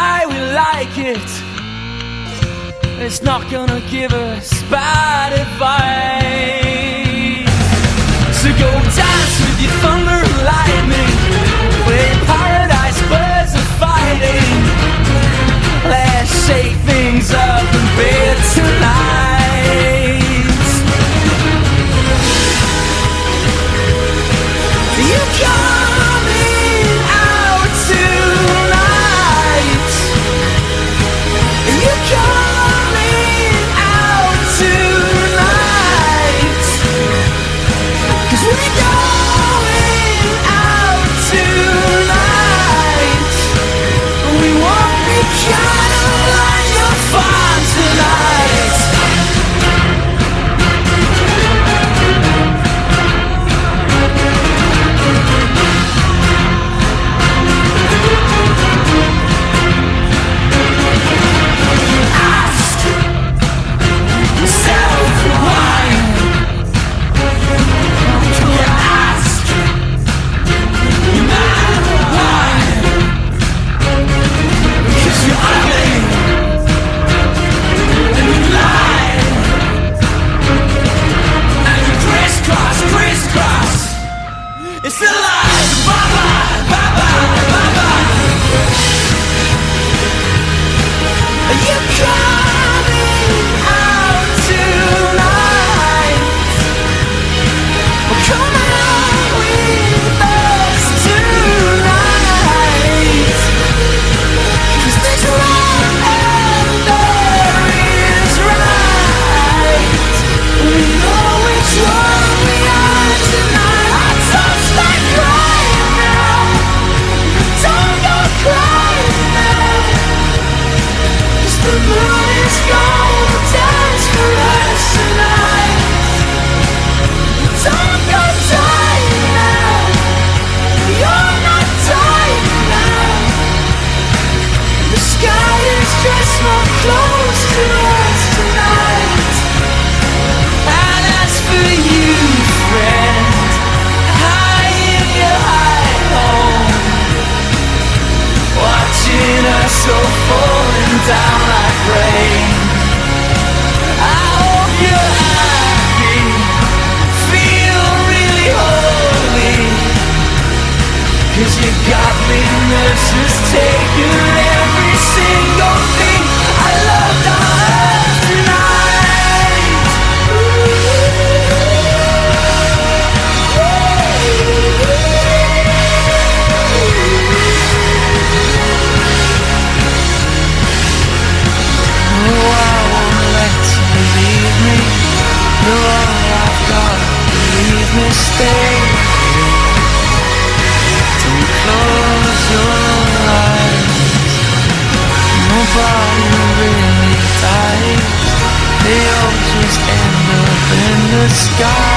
why we like it. It's not gonna give us bad advice. So go dance with your thunder and lightning, where paradise birds are fighting. Let's shake things up in bed tonight. You coming out tonight? You coming out tonight? 'Cause we're going out tonight. We won't be kind of like your fun tonight. Ask yourself why. You ask your man why. 'Cause you're ugly and you lie and you crisscross, crisscross. It's a lie. Bye bye, bye bye, bye bye. You coming out tonight? Well, come out with us tonight. 'Cause there's wrong and there is right. We know which one we are tonight. I touch that crying now. Don't go crying now. 'Cause the moon is gonna dance for us tonight. Don't go dying now. You're not dying now. The sky is just more close to us tonight. And as for you, friend, high in your high home, watching us all falling down like rain. I hope you're happy, feel really holy, 'cause you got me nurses taking every single thing I loved on earth tonight. No, I won't let you leave me. You're all I've got, leave me stay. Don't close your eyes. Nobody really dies. They all just end up in the sky.